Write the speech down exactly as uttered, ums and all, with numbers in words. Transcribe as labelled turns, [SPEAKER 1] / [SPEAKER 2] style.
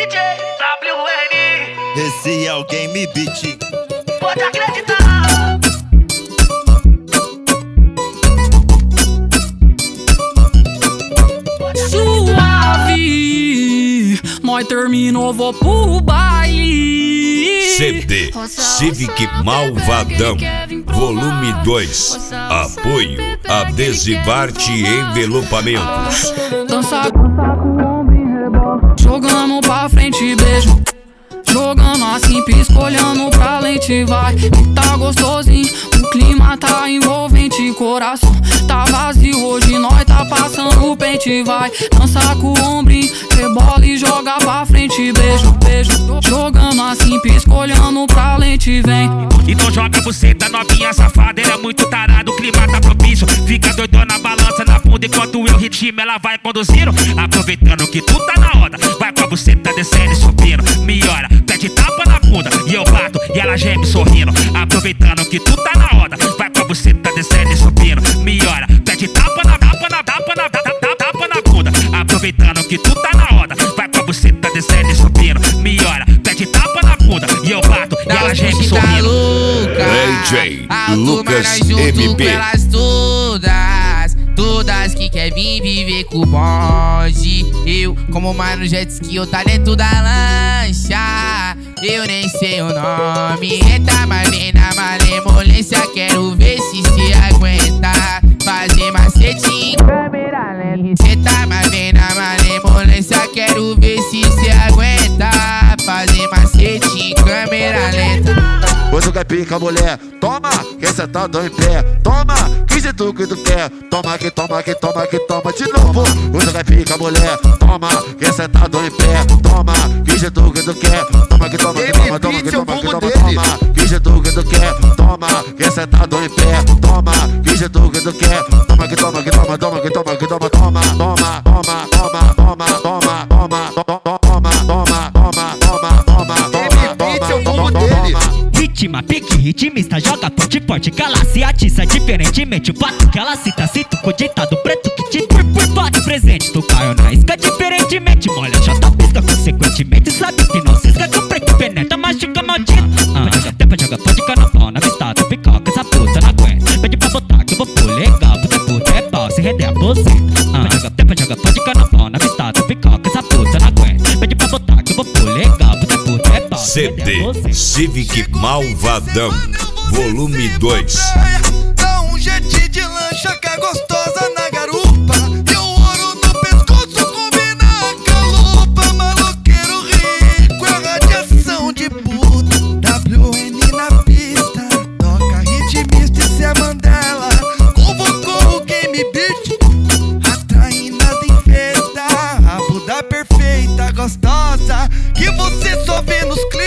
[SPEAKER 1] J W N.
[SPEAKER 2] Esse é o Game Beat.
[SPEAKER 1] Pode acreditar.
[SPEAKER 3] Suave, nós terminou, vou pro baile.
[SPEAKER 4] C D Civic Malvadão, volume dois. Apoio a Desibarte Envelopamentos.
[SPEAKER 3] Dança com o ombro em rebote, jogando pra frente, beijo. Jogando assim, pisco, olhando pra lente, vai. E tá gostosinho, o clima tá envolvente. Coração tá vazio, hoje nós tá passando o pente, vai. Dança com o ombrinho, rebola e joga pra frente, beijo, beijo. Jogando assim, pisco, olhando pra lente, vem.
[SPEAKER 5] Então joga buceta, novinha safada, ela é muito tarada, o clima tá propício. Fica doidona, balança na bunda enquanto eu ritmo, ela vai conduzindo. Aproveitando que tu tá na onda, vai com a buceta descendo e subindo. Me olha, pede tapa na bunda e eu bato e ela geme sorrindo. Aproveitando que tu tá na onda, vai com a buceta descendo e subindo. Me olha, pede tapa na tapa na tapa na tapa, tapa na bunda. Aproveitando que tu tá na onda, vai com a buceta descendo e subindo. Me olha, pede tapa na bunda e eu bato e ela geme sorrindo.
[SPEAKER 4] D J Lucas M P.
[SPEAKER 6] Elas todas, todas que quer vir viver com o bonde. Eu, como mano jet ski, eu tá dentro da lancha. Eu nem sei o nome. Eita, mas vem na malemolência, quero ver se se aguenta. Fazer macete em câmera lenta. Eita, mas vem na malemolência, quero ver se se aguenta. Fazer macete em câmera lenta.
[SPEAKER 2] Hoje quer pica, mulher, toma, que cê tá dando em pé. Toma, que se tu que tu quer. Toma, que toma, que toma, que toma de novo. Hoje quer pica, mulher, toma, que cê tá dando em pé. Toma, que se tu que tu quer. Toma, que toma, que toma, toma, que toma, que toma, toma. Que se tu que tu quer. Toma, que cê tá dando em pé. Toma, que se tu que tu quer. Toma, que toma, que toma, toma, que toma, que toma, toma. Toma, toma, toma, toma, toma, toma, toma, toma, toma, toma, toma, toma, toma, toma.
[SPEAKER 7] Ritma, pique, ritmista, joga forte, forte, que ela se atiça diferentemente. O pato que ela cita, cita com ditado preto que te por por bate presente. Tu caiu na isca diferentemente, molha, já tá pisca consequentemente. Sabe que não cisca com preto penetra, machuca maldito. Ah, joga tempo, joga pode canopão na vista, tu fica com essa puta, não aguenta. Pede pra botar que eu vou pôr legal, puta puta é pau, se render a bolsita. Ah, joga tempo, joga pode canopão na vista, tu fica com essa puta, não aguenta. Pede pra botar que eu vou pôr legal, puta puta é pau.
[SPEAKER 4] C D Civic Malvadão, volume dois.
[SPEAKER 8] Dá um jet de lancha que é gostosa na garupa. E o ouro no pescoço combina com a lupa. Maloqueiro rico é radiação de puta. W N na pista, toca ritmista e cê é Mandela. Convocou o Game Beat, atraindo as em festa. A Buda perfeita, gostosa, que você só vê nos clipes.